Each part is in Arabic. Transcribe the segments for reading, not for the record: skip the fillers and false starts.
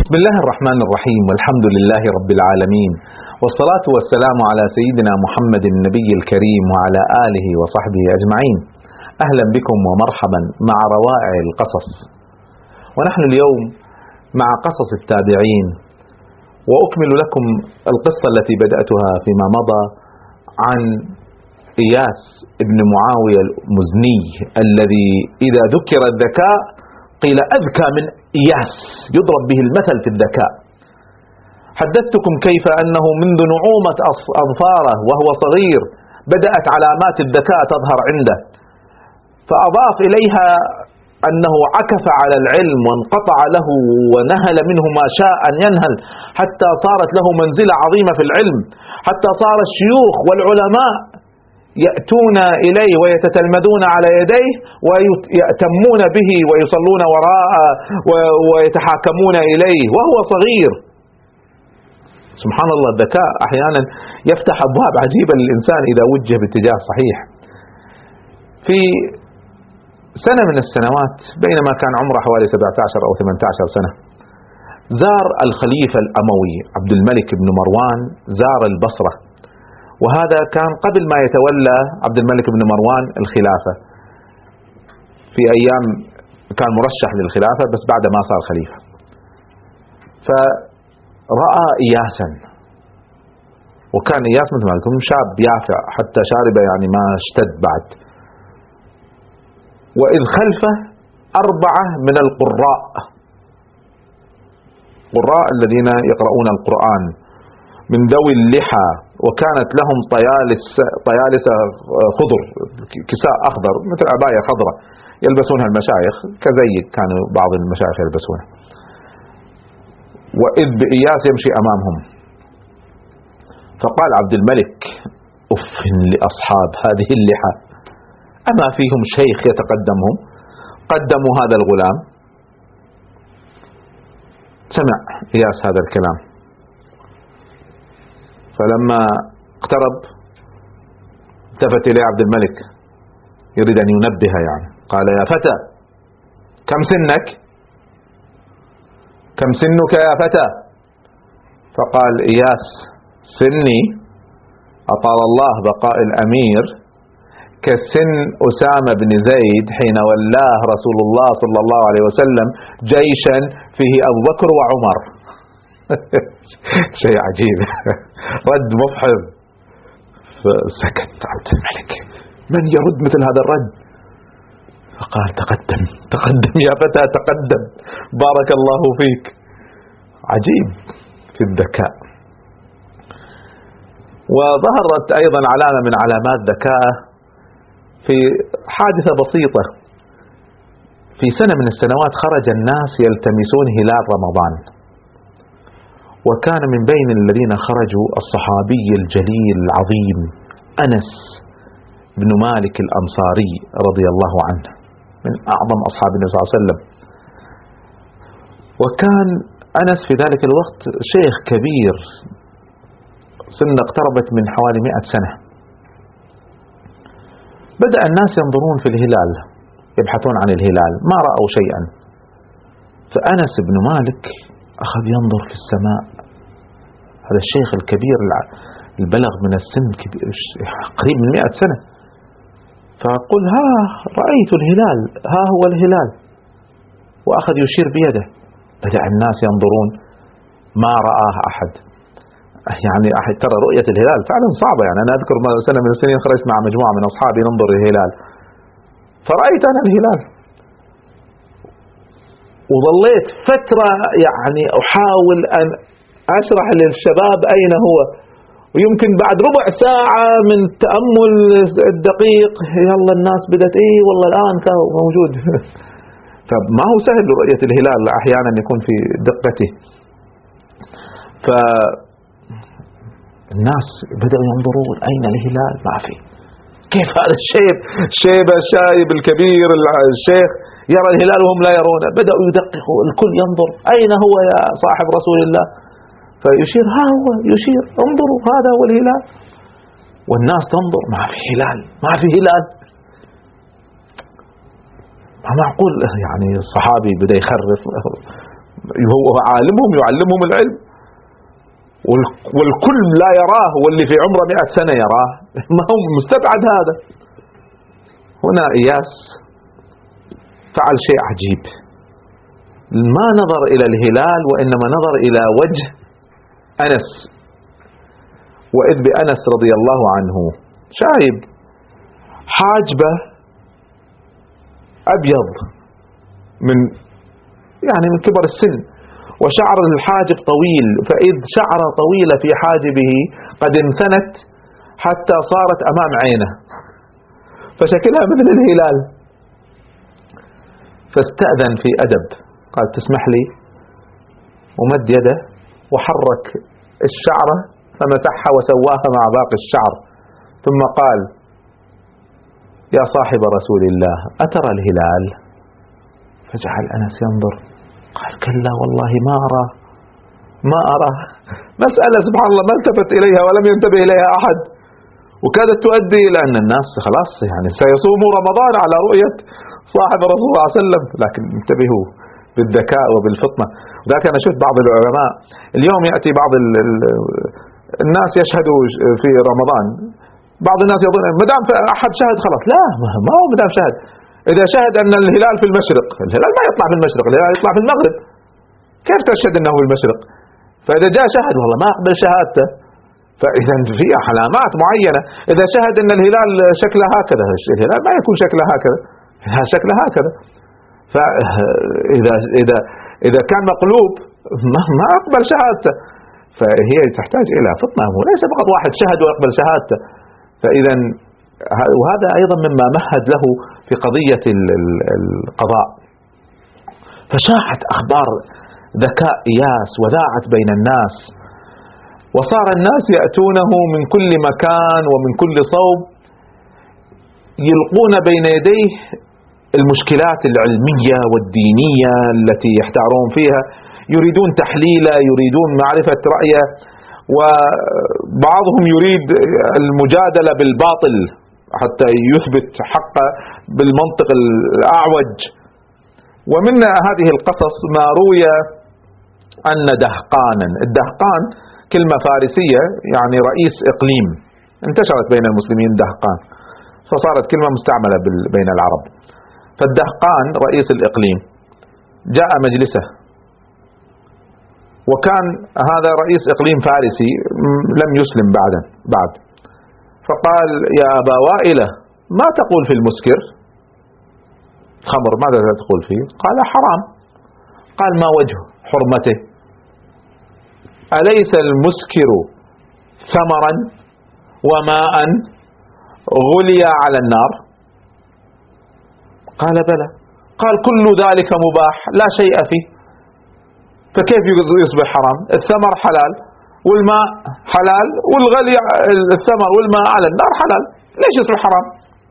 بسم الله الرحمن الرحيم، والحمد لله رب العالمين، والصلاة والسلام على سيدنا محمد النبي الكريم وعلى آله وصحبه أجمعين. أهلا بكم ومرحبا مع روائع القصص. ونحن اليوم مع قصص التابعين، وأكمل لكم القصة التي بدأتها فيما مضى عن إياس بن معاوية المزني الذي إذا ذكر الذكاء قيل أذكى من إياس، يضرب به المثل في الذكاء. حدثتكم كيف أنه منذ نعومة أظفاره وهو صغير بدأت علامات الذكاء تظهر عنده، فأضاف إليها أنه عكف على العلم وانقطع له ونهل منه ما شاء أن ينهل، حتى صارت له منزلة عظيمة في العلم، حتى صار الشيوخ والعلماء يأتون إليه ويتتلمذون على يديه ويأتمون به ويصلون وراءه ويتحاكمون إليه وهو صغير. سبحان الله، الذكاء أحيانا يفتح أبواب عجيبة للإنسان إذا وجه باتجاه صحيح. في سنة من السنوات بينما كان عمره حوالي 17 أو 18 سنة، زار الخليفة الأموي عبد الملك بن مروان، زار البصرة، وهذا كان قبل ما يتولى عبد الملك بن مروان الخلافة، في أيام كان مرشح للخلافة بس بعد ما صار خليفة. فرأى إياسا، وكان إياس مثل ما قلت شاب يافع حتى شاربه يعني ما اشتد بعد، وإذ خلفه 4 من القراء الذين يقرؤون القرآن من ذوي اللحى، وكانت لهم طيالسة خضر، كساء أخضر مثل عباية خضراء يلبسونها المشايخ كزي كانوا بعض المشايخ يلبسونها. وإذ بإياس يمشي أمامهم، فقال عبد الملك: أف لأصحاب هذه اللحى، أما فيهم شيخ يتقدمهم؟ قدموا هذا الغلام. سمع إياس هذا الكلام، فلما اقترب التفت إليه عبد الملك يريد أن ينبه، يعني قال: يا فتى، كم سنك؟ كم سنك يا فتى؟ فقال إياس: سني أطال الله بقاء الأمير كسن أسامة بن زيد حين ولاه رسول الله صلى الله عليه وسلم جيشا فيه أبو بكر وعمر. شيء عجيب، رد مفحم. فسكت عبد الملك، من يرد مثل هذا الرد؟ فقال: تقدم تقدم يا فتى، تقدم، بارك الله فيك. عجيب في الذكاء. وظهرت أيضا علامة من علامات ذكاءه في حادثة بسيطة. في سنة من السنوات خرج الناس يلتمسون هلال رمضان، وكان من بين الذين خرجوا الصحابي الجليل العظيم أنس بن مالك الأنصاري رضي الله عنه، من أعظم أصحاب النبي صلى الله عليه وسلم. وكان أنس في ذلك الوقت شيخ كبير، سنة اقتربت من حوالي 100 سنة. بدأ الناس ينظرون في الهلال، يبحثون عن الهلال، ما رأوا شيئا. فأنس بن مالك أخذ ينظر في السماء، هذا الشيخ الكبير البلغ من السن قريب من 100 سنة، فقل: ها رأيت الهلال، ها هو الهلال، وأخذ يشير بيده. بدأ الناس ينظرون، ما رآه أحد. يعني ترى رؤية الهلال فعلا صعبة. يعني أنا أذكر سنة من السنين خرجت مع مجموعة من أصحابي ننظر الهلال، فرأيت أنا الهلال، وظليت فترة يعني أحاول أن أشرح للشباب أين هو، ويمكن بعد ربع ساعة من التأمل الدقيق يلا الناس بدأت والله الآن كان موجود. فما هو سهل رؤية الهلال، أحيانا يكون في دقته. فالناس بدأوا ينظرون أين الهلال، ما في. كيف هذا الشيب الشايب الكبير الشيخ يرى الهلال وهم لا يرونه؟ بدأوا يدققوا، الكل ينظر أين هو يا صاحب رسول الله، فيشير: ها هو، يشير، انظروا هذا هو الهلال. والناس تنظر، ما في هلال، ما في هلال. ما معقول، يعني الصحابي بدأ يخرف، هو عالمهم يعلمهم العلم، والكل لا يراه، واللي في عمره 100 سنة يراه. ما هو مستبعد هذا. هنا إياس فعل شيء عجيب، ما نظر إلى الهلال وإنما نظر إلى وجه أنس. وإذ بأنس رضي الله عنه شايب حاجبه أبيض من كبر السن، وشعر الحاجب طويل، فإذ شعر طويلة في حاجبه قد انثنت حتى صارت أمام عينه، فشكلها مثل الهلال. فاستأذن في أدب، قال تسمح لي، ومد يده وحرك الشعرة فمسحها وسواها مع باقي الشعر، ثم قال يا صاحب رسول الله أترى الهلال؟ فجعل أنس ينظر، قال كلا والله ما أرى. مسألة سبحان الله ما التفت إليها ولم ينتبه إليها أحد، وكادت تؤدي إلى أن الناس خلاص سيصوموا رمضان على رؤية صاحب رسول الله صلى الله عليه وسلم. لكن انتبهوا بالذكاء وبالفطنة. ذاك أنا شفت بعض العلماء اليوم يأتي بعض الناس يشهدوا في رمضان، بعض الناس يظن مدام أحد شهد خلاص. لا، ما هو مدام شهد. إذا شهد أن الهلال في المشرق، الهلال ما يطلع في المشرق، الهلال يطلع في المغرب، كيف تشهد أنه في المشرق؟ فإذا جاء شهد والله ما أقبل شهادته. فإذا في علامات معينة، إذا شهد أن الهلال شكله هكذا، الهلال ما يكون شكله هكذا، الهلال شكله هكذا. فإذا إذا إذا كان مقلوب ما أقبل شهادته. فهي تحتاج إلى فطنة، وليس فقط واحد شهد ويقبل شهادته. فإذا وهذا أيضا مما مهد له في قضية القضاء. فشاعت أخبار ذكاء إياس وذاعت بين الناس، وصار الناس يأتونه من كل مكان ومن كل صوب، يلقون بين يديه المشكلات العلمية والدينية التي يحتارون فيها، يريدون تحليله، يريدون معرفة رأيه، وبعضهم يريد المجادلة بالباطل حتى يثبت حقه بالمنطق الأعوج. ومن هذه القصص ما روي أن دهقانا، الدهقان كلمة فارسية يعني رئيس إقليم، انتشرت بين المسلمين دهقان، فصارت كلمة مستعملة بين العرب. فالدهقان رئيس الإقليم جاء مجلسه، وكان هذا رئيس إقليم فارسي لم يسلم بعد. فقال يا أبا وائلة ما تقول في المسكر؟ خمر ماذا تقول فيه؟ قال حرام. قال ما وجه حرمته؟ أليس المسكر ثمرا وماء غلي على النار؟ قال بلى. قال كل ذلك مباح لا شيء فيه، فكيف يصبح حرام؟ الثمر حلال والماء حلال، والغلي الثمر والماء على النار حلال، ليش يصبح حرام؟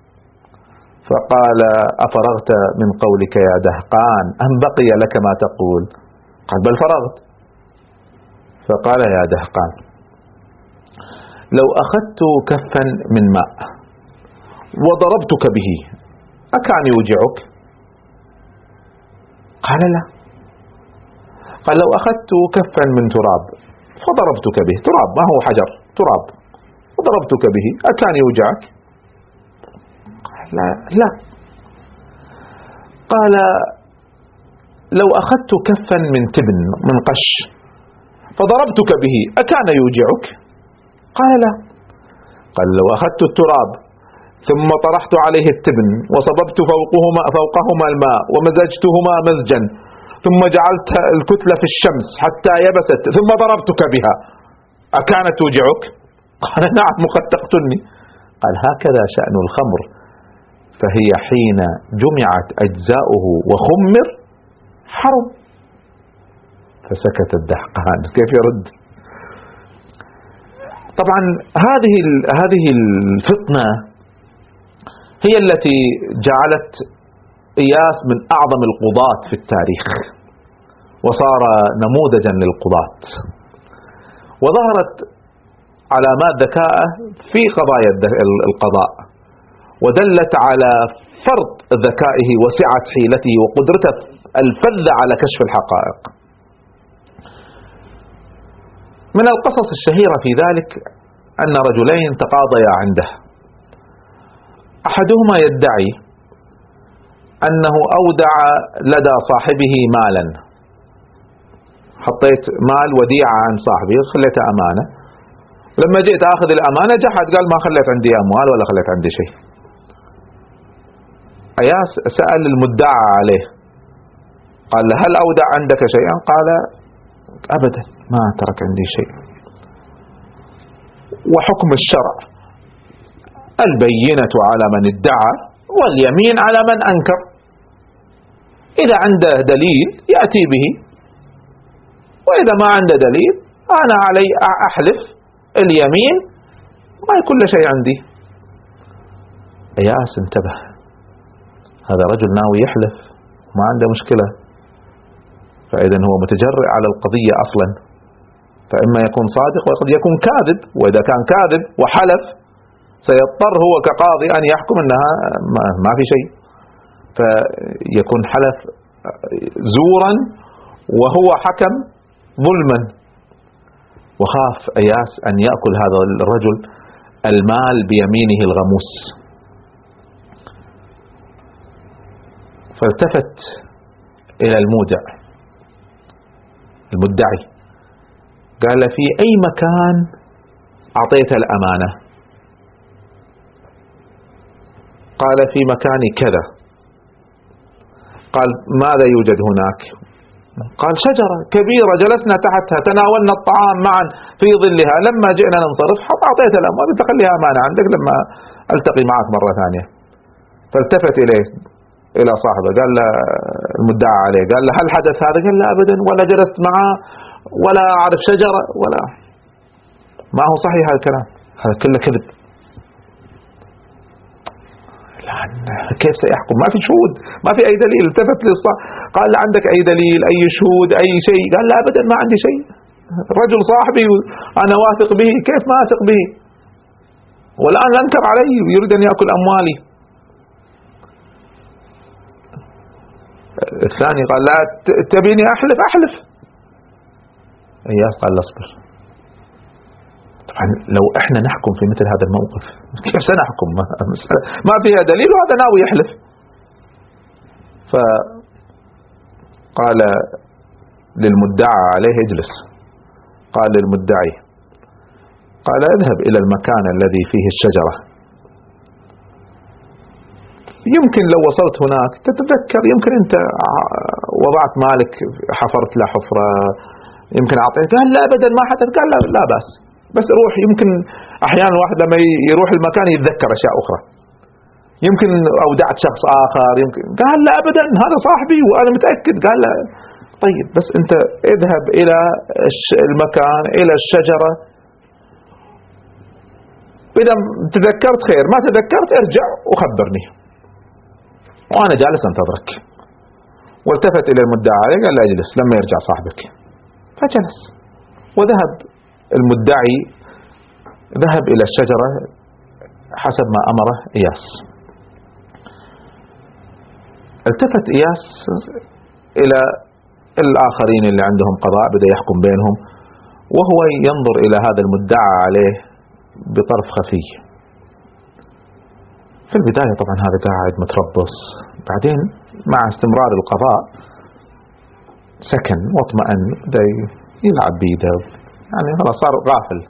فقال أفرغت من قولك يا دهقان أم بقي لك ما تقول؟ قال بل فرغت. فقال يا دهقان لو أخذت كفا من ماء وضربتك به أكان يوجعك؟ قال لا. قال لو أخذت كفا من تراب فضربتك به، تراب ما هو حجر، تراب، وضربتك به أكان يوجعك؟ قال لا. قال لو أخذت كفا من تبن من قش فضربتك به أكان يوجعك؟ قال لا. قال لو أخذت التراب ثم طرحت عليه التبن وصببت فوقهما الماء ومزجتهما مزجا ثم جعلت الكتلة في الشمس حتى يبست ثم ضربتك بها أكانت توجعك؟ قال نعم وقد تقتلني. قال هكذا شأن الخمر، فهي حين جمعت أجزاؤه وخمر حرم. فسكت الدهقان. كيف يرد؟ طبعا هذه الفتنة هي التي جعلت إياس من أعظم القضاة في التاريخ، وصار نموذجا للقضاة، وظهرت علامات ذكائه في قضايا القضاء، ودلت على فرط ذكائه وسعة حيلته وقدرته الفذة على كشف الحقائق. من القصص الشهيرة في ذلك أن رجلين تقاضيا عنده، أحدهما يدعي أنه أودع لدى صاحبه مالا، حطيت مال وديعة عن صاحبي خليتها أمانة، لما جئت أخذ الأمانة جحد قال ما خليت عندي أموال ولا خليت عندي شيء. أياس سأل المدعى عليه قال له هل أودع عندك شيئا؟ قال أبدا ما ترك عندي شيء. وحكم الشرع البينة على من ادعى واليمين على من أنكر، إذا عنده دليل يأتي به، وإذا ما عنده دليل أنا علي أحلف اليمين ما يكون له شيء عندي. أياس انتبه، هذا رجل ناوي يحلف ما عنده مشكلة، فإذا هو متجرئ على القضية أصلا، فإما يكون صادق وقد يكون كاذب، وإذا كان كاذب وحلف سيضطر هو كقاضي أن يحكم أنها ما في شيء، فيكون حلف زورا وهو حكم ظلما. وخاف أياس أن يأكل هذا الرجل المال بيمينه الغموس، فالتفت إلى المدعي قال في أي مكان أعطيت الأمانة؟ قال في مكان كذا. قال ماذا يوجد هناك؟ قال شجرة كبيرة جلسنا تحتها تناولنا الطعام معا في ظلها، لما جئنا ننصرف أعطيت الأموال تخليها أمانة عندك لما ألتقي معك مرة ثانية. فالتفت إلى صاحبه قال له المدعى عليه قال له هل حدث هذا؟ قال لا أبدا، ولا جلست معه ولا أعرف شجرة ولا. ما هو صحيح هذا الكلام، هذا كله كذب. كيف سيحكم؟ ما في شهود، ما في أي دليل. التفت قال لا عندك أي دليل، أي شهود، أي شيء؟ قال لا أبدا ما عندي شيء، الرجل صاحبي أنا واثق به، كيف ما أثق به؟ والآن أنكر علي ويريد أن يأكل أموالي. الثاني قال لا تبيني أحلف. إياس قال لا اصبر. طبعا لو احنا نحكم في مثل هذا الموقف كيف سنحكم؟ ما فيها دليل وهذا ناوي يحلف. فقال للمدعى عليه اجلس. قال للمدعي قال اذهب إلى المكان الذي فيه الشجرة، يمكن لو وصلت هناك تتذكر، يمكن أنت وضعت مالك حفرت له حفرة، يمكن أعطيت. قال لا أبدا ما حدث. قال لا بأس، بس روح، يمكن أحيانا الواحد لما يروح المكان يتذكر أشياء أخرى، يمكن أودعت شخص آخر يمكن. قال لا أبدا هذا صاحبي وأنا متأكد. قال لا طيب بس أنت اذهب إلى المكان إلى الشجرة، إذا تذكرت خير، ما تذكرت ارجع وخبرني وأنا جالس أنتظرك. والتفت إلى المدعى عليه قال لا اجلس لما يرجع صاحبك. فجلس وذهب المدعي، ذهب إلى الشجرة حسب ما أمره إياس. التفت إياس إلى الآخرين اللي عندهم قضاء، بدأ يحكم بينهم وهو ينظر إلى هذا المدعى عليه بطرف خفي. في البداية طبعا هذا قاعد متربص، بعدين مع استمرار القضاء سكن واطمأن، بدأ يلعب بيده، يعني خلاص صار غافل.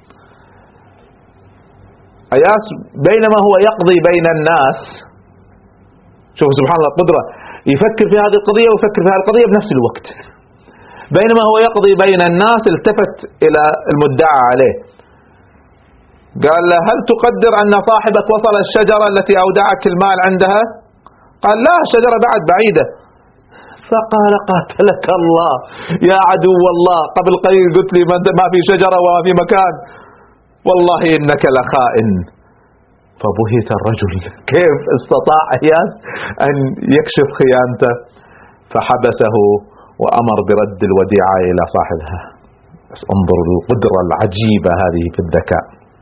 أياس بينما هو يقضي بين الناس، شوف سبحان الله القدرة، يفكر في هذه القضية ويفكر في هذه القضية بنفس الوقت. بينما هو يقضي بين الناس التفت إلى المدعى عليه قال له هل تقدر أن صاحبك وصل الشجرة التي أودعك المال عندها؟ قال لا الشجرة بعد بعيدة. فقال قاتلك الله يا عدو الله، قبل قليل قلت لي ما في شجرة وما في مكان، والله إنك لخائن. فبهت الرجل، كيف استطاع إياس أن يكشف خيانته؟ فحبسه وأمر برد الوديعة إلى صاحبها. بس انظر القدرة العجيبة هذه في الذكاء.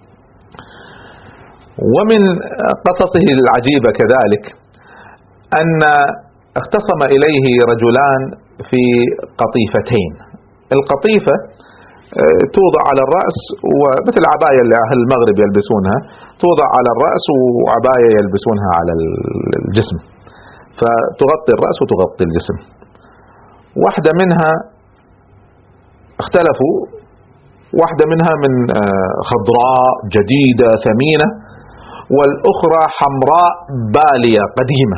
ومن قصصه العجيبة كذلك أن اختصم إليه رجلان في قطيفتين. القطيفة توضع على الرأس، ومثل العباية اللي أهل المغرب يلبسونها، توضع على الرأس، وعباية يلبسونها على الجسم، فتغطي الرأس وتغطي الجسم. واحدة منها اختلفوا، واحدة منها من خضراء جديدة ثمينة، والأخرى حمراء بالية قديمة.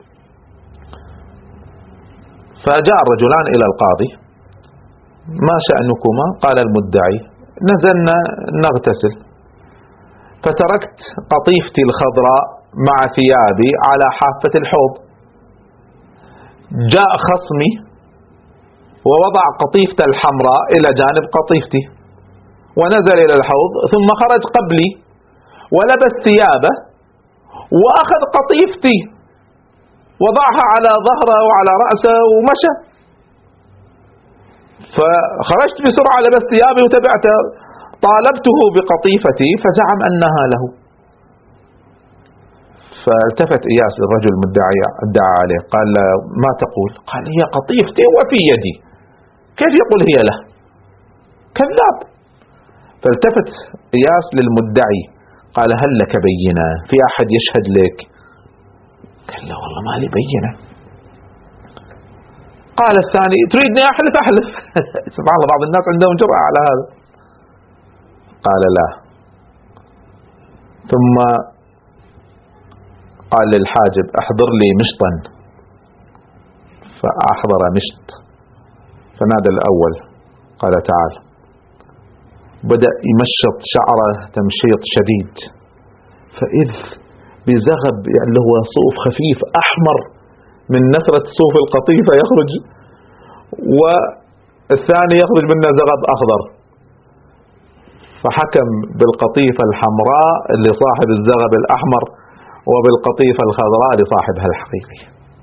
فجاء الرجلان إلى القاضي: ما شأنكما؟ قال المدعي: نزلنا نغتسل فتركت قطيفتي الخضراء مع ثيابي على حافة الحوض، جاء خصمي ووضع قطيفته الحمراء إلى جانب قطيفتي ونزل إلى الحوض، ثم خرج قبلي ولبس ثيابه وأخذ قطيفتي وضعها على ظهره وعلى رأسه ومشى. فخرجت بسرعة، لبست ثيابي وتبعته، طالبته بقطيفتي فزعم أنها له. فالتفت إياس الرجل المدعي ادعى عليه، قال: ما تقول؟ قال: هي قطيفتي وفي يدي، كيف يقول هي له؟ كذاب. فالتفت إياس للمدعي قال: هل لك بينة؟ في أحد يشهد لك؟ قال: لا والله ما لي بينة. قال الثاني: تريدني أحلف؟ أحلف. سبحان الله، بعض الناس عندهم جرأة على هذا. قال: لا. ثم قال للحاجب: احضر لي مشطا، فأحضر مشط، فنادى الأول قال: تعال. بدأ يمشط شعره تمشيط شديد، فإذ بزغب، يعني له صوف خفيف أحمر من نثرة صوف القطيفة يخرج، والثاني يخرج منه زغب أخضر، فحكم بالقطيفة الحمراء لصاحب الزغب الأحمر، وبالقطيفة الخضراء لصاحبها الحقيقي،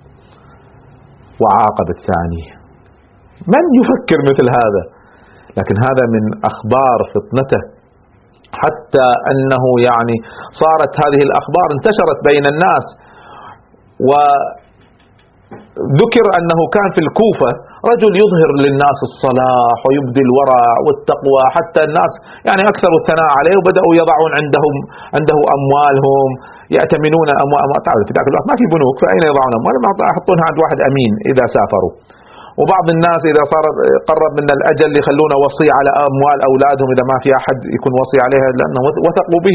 وعاقب الثاني. من يفكر مثل هذا؟ لكن هذا من أخبار فطنته، حتى أنه يعني صارت هذه الأخبار انتشرت بين الناس. وذكر أنه كان في الكوفة رجل يظهر للناس الصلاح ويبدي الورع والتقوى، حتى الناس يعني أكثروا الثناء عليه، وبدأوا يضعون عنده أموالهم، يأتمنون أموال. تعرف في ذاك الوقت ما في بنوك، فأين يضعون أموالهم؟ يحطونها عند واحد أمين إذا سافروا. وبعض الناس إذا صار قرب من الأجل يخلون وصي على أموال أولادهم إذا ما في أحد يكون وصي عليها، لأنه وثقوا به.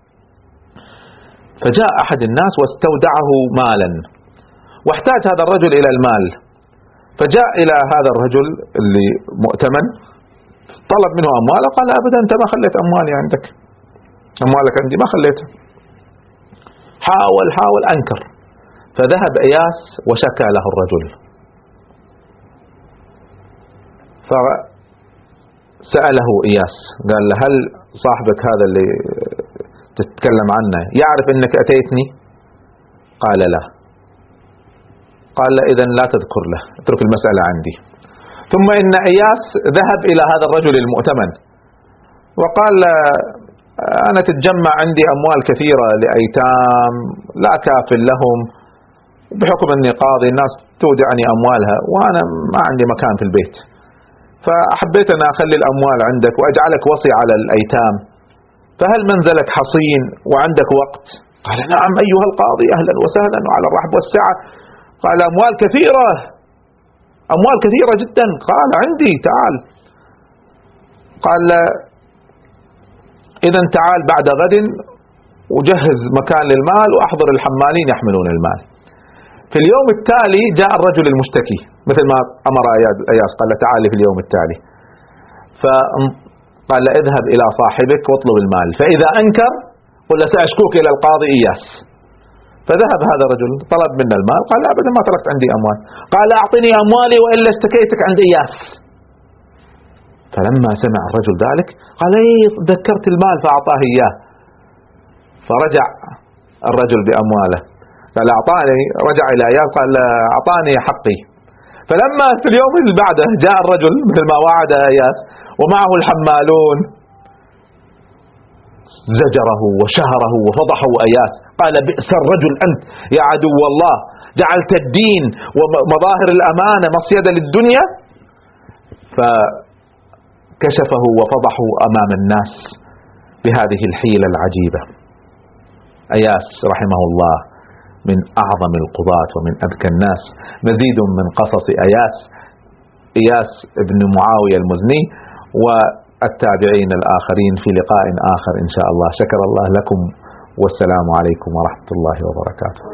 فجاء أحد الناس واستودعه مالا، واحتاج هذا الرجل إلى المال، فجاء إلى هذا الرجل اللي مؤتمن، طلب منه أمواله، قال: أبدا، أنت ما خليت أموالي عندك، أموالك عندي ما خليتها. حاول أنكر، فذهب إياس وشكى له الرجل، فسأله إياس قال له: هل صاحبك هذا اللي تتكلم عنه يعرف أنك أتيتني؟ قال: لا. قال: لا، إذن لا تذكر له، اترك المسألة عندي. ثم إن إياس ذهب إلى هذا الرجل المؤتمن وقال: أنا تتجمع عندي أموال كثيرة لأيتام لا كافل لهم، بحكم أني قاضي الناس تودعني أموالها وأنا ما عندي مكان في البيت، فحبيت أن أخلي الأموال عندك وأجعلك وصي على الأيتام، فهل منزلك حصين وعندك وقت؟ قال: نعم أيها القاضي، أهلا وسهلا وعلى الرحب والسعة. قال: أموال كثيرة، أموال كثيرة جدا. قال: عندي، تعال. قال: إذن تعال بعد غد وجهز مكان للمال وأحضر الحمالين يحملون المال. في اليوم التالي جاء الرجل المشتكي مثل ما أمر إياس، قال: تعال في اليوم التالي. فقال: اذهب إلى صاحبك واطلب المال، فإذا أنكر قل له سأشكوك إلى القاضي إياس. فذهب هذا الرجل طلب منا المال، قال: لا أبدا، ما تركت عندي أموال. قال: أعطني أموالي وإلا اشتكيتك عند إياس. فلما سمع الرجل ذلك قال: ذكرت المال، فأعطاه إياه. فرجع الرجل بأمواله، قال: أعطاني، رجع إلى إياس قال: أعطاني حقي. فلما في اليوم اللي بعده جاء الرجل مثل ما وعد إياس ومعه الحمالون، زجره وشهره وفضحه إياس، قال: بئس الرجل أنت يا عدو الله، جعلت الدين ومظاهر الأمانة مصيدة للدنيا. كشفه وفضحه أمام الناس بهذه الحيلة العجيبة. أياس رحمه الله من أعظم القضاة ومن أذكى الناس. مزيد من قصص إياس بن معاوية المزني والتابعين الآخرين في لقاء آخر إن شاء الله. شكر الله لكم، والسلام عليكم ورحمة الله وبركاته.